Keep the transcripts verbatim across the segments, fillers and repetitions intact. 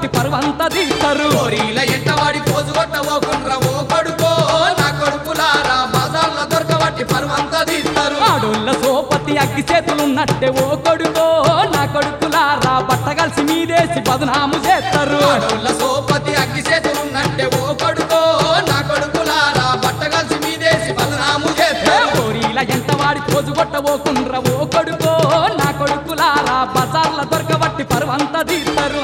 దొరకబట్టి పర్వంత తీస్తారు కోరీల ఎంటవాడి పోజుగొట్టవోకుండ్రా ఓ కొడుకో నా కొడుకులారా బజార్ల దొరకబట్టి పర్వంత తీస్తారు ఆడోళ్ళ సోపతి అగ్గి చేతులున్నట్టే ఓ కొడుకో నా కొడుకులారా బట్టగలిసి మీదేసి బదనాము చేస్తారు ఆడోళ్ళ సోపతి అగ్గి చేతులున్నట్టే ఓ కొడుకో నా కొడుకులారా బట్టగలిసి మీదేసి బదనాము చేస్తారు కోరీల ఎంట వాడి పోజుగొట్టబోకుండ్ర ఓ కొడుకో నా కొడుకులారా బజార్ల దొరకబట్టి పర్వంత తీస్తారు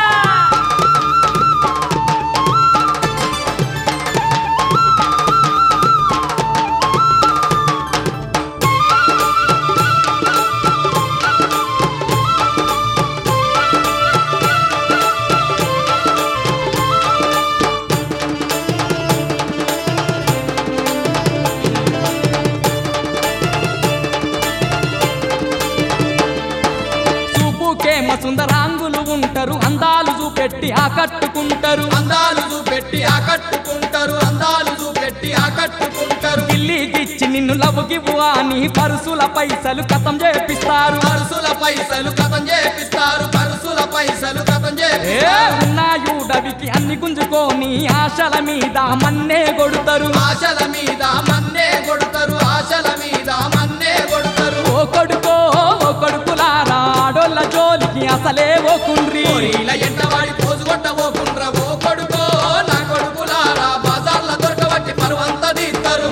చూపుకేమ సుందరాంగులు ఉంటారు అందాలు చూపెట్టి ఆకట్టుకుంటారు అందాలు చూపెట్టి ఆకట్టుకుంటారు అందాలు చూపెట్టి ఆకట్టుకుంటారు గిల్లిగిచ్చి నిన్ను లవ్వుగివ్వు అని పరుసుల పైసలు కథం చేపిస్తారు పరుసుల పైసలు కథం చేపిస్తారు పరుసుల పైసలు కథం ఏ చేపిస్తారు ఉన్నాయుడవికి అన్ని గుంజుకొని ఆశల మీద మన్నే కొడుతారు ఆశల మీద మన్నే కొడతారు ఆశల మీద మన్నే కొడతారు ఓ కొడుకో ఓ కొడుకులారా ఆడోళ్ళ జోలికి అసలే ఓ కుండ్రి కోరీల ఎంటవాడి పోజుగొట్టవోకుండ్రా ఓ కొడుకో నా కొడుకులారా బజార్ల దొరకబట్టి పర్వంత తీస్తారు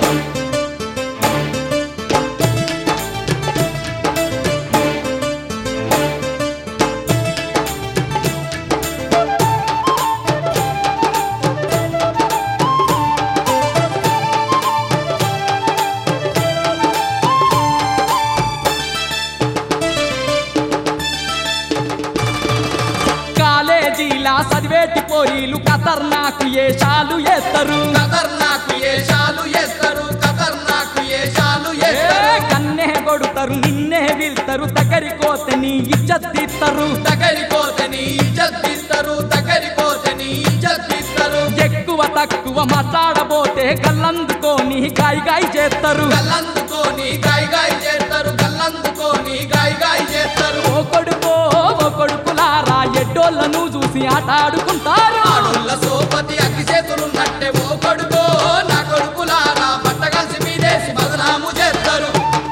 కాలేజీలా చదివేటి పోరీలు ఖతర్నాకు ఏషాలు చేస్తారు ఖతర్నాకు ఏషాలు చేస్తారు ఖతర్నాకు ఏషాలు ఏ చేస్తారు కన్నే కొడుతారు నిన్నే వీళ్తారు దగ్గరికోతే నీ ఇజ్జత్ తీస్తారు దగ్గరిపోతే నీ ఇజ్జత్ తీస్తారు దగ్గరిపోతే నీ ఇజ్జత్ తీస్తారు ఎక్కువ తక్కువ మాట్లాడబోతే గల్లందుకోని గాయి గాయి చేస్తారు గల్లందుకోని గాయ గాయ చేస్తారు గల్లందుకోని గాయ గాయ చేస్తారు ఓ కొడుకో ఓ కొడుకులారా ఎడ్డోళ్ళను చూసి ఆట ఆడుకుంటారు ఆడోళ్ళ సోపతి అగ్గి చేతులున్నట్టే ఓ కొడుకో నా కొడుకులారా బట్టగలిసి మీదేసి బదనాము చేస్తారు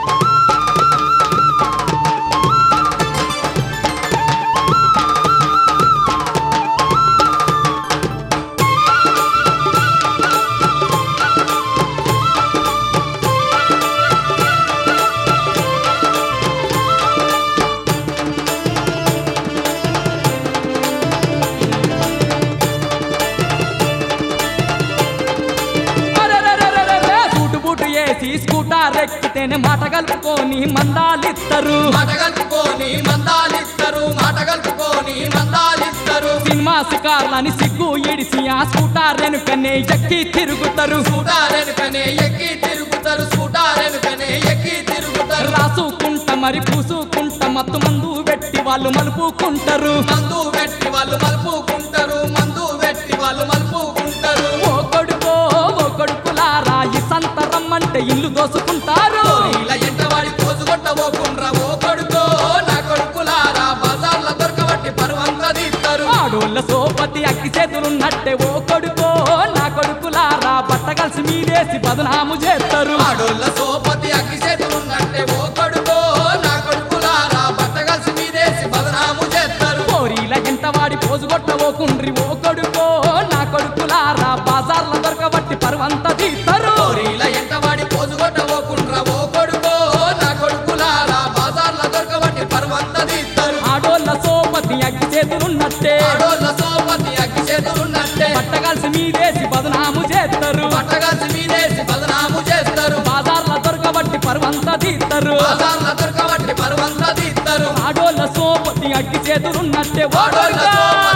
అరెరెరెరెరెరె, సూటు బూటు వేసి స్కూటర్ ఎక్కితేనే మాట కలుపుకొని మందాలిస్తారు మాట కలుపుకొని మందాలిస్తారు మాట కలుపుకొని మందాలిస్తారు సినిమా శికార్లని సిగ్గు ఇడిసి ఆ స్కూటర్ వెనుకనే ఎక్కి తిరుగుతారు సూటారెనుకనే ఎక్కి తిరుగుతారు సూటారెనుకనే ఎక్కి తిరుగుతారు రాసుకుంట మరి పూసుకుంట మత్తు మందు పెట్టి వాళ్ళు మలుపుకుంటారు మందు పెట్టి వాళ్ళు మలుపుకుంటారు మందు పెట్టి వాళ్ళు మలుపుకుంటారు ఓ కొడుకో ఓ కొడుకులారా ఈ సంత రమ్మంటే ఇల్లు దోసుకుంటారు కోరీల ఎంటవాడి పోజుగొట్టవోకుండ్రా ఓ కొడుకో నా కొడుకులారా బజార్ల దొరకబట్టి పర్వంత తీస్తారు ఆడోళ్ళ సోపతి అగ్గి చేతులున్నట్టే ఓ కొడుకో నా కొడుకులారా బట్టగలిసి మీదేసి బదనాము చేస్తారు ఆడోళ్ళ సోపతి అగ్గి చేతులున్నట్టే ఓ కొడుకో నా కొడుకులారా బట్టగలిసి మీదేసి బదనాము చేస్తారు కోరీల ఎంత వాడి పోజుగొట్టవోకుండ్రి ఓ కొడుకో నా కొడుకులారా బజార్ల దొరకబట్టి పర్వంత తీస్తారు కోరీల ఎంటవాడి పోజుగొట్టవోకుండ్రా ఓ కొడుకో నా కొడుకులారా బజార్ల దొరకబట్టి పర్వంత తీస్తారు ఆడోళ్ళ సోపతి అగ్గి చేతులున్నట్టే ఆడోళ్ళ సోపతి అగ్గి చేతులున్నట్టే బట్టగలిసి మీదేసి బదనాము చేస్తారు బట్టగలిసి మీదేసి బదనాము చేస్తారు బజార్ల దొరకబట్టి పర్వంత తీస్తారు బజార్ల దొరకబట్టి పర్వంత తీస్తారు ఆడోళ్ళ సోపతి అగ్గి చేతులున్నట్టే ఓ ఆడోళ్ళ కొడుకా. సోపతి